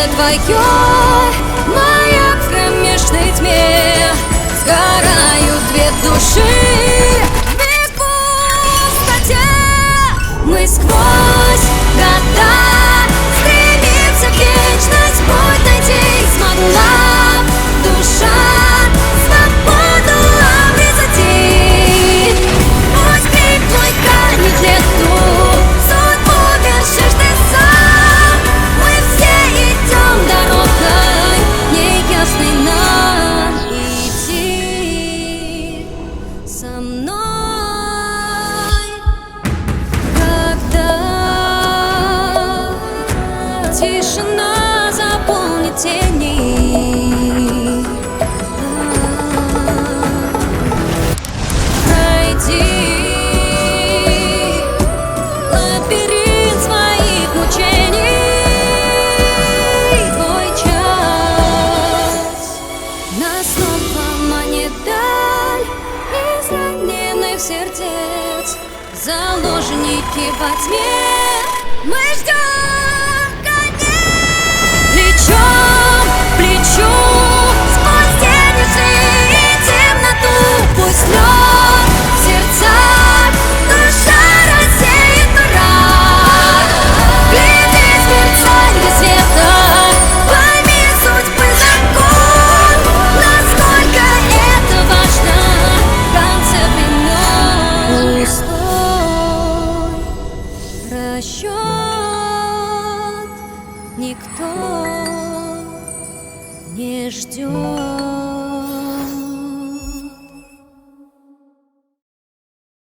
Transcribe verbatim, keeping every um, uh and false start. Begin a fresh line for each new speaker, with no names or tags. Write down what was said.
сердце твое, моя в кромешной тьме, сгорают две души в пустоте. Мы сквозь года стремимся в вечность, путь найти смогла душа свободу обрезать. Пусть крик твой канет лету, судьбу вершишь ты сам. Мы все идем дорогой неясной нам, идти со мной. Тишина заполнит тени, пройди лабиринт своих мучений. Твой час нас снова манит даль из раненых сердец. Заложники во тьме, мы ждем. Плечом к плечу сквозь тени и темноту, пусть лед в сердцах, душа рассеет мрак. Глядеть в мерцанье света, пойми судьбы закон, насколько это важно в конце времен. Пустой расчет никто не ждет.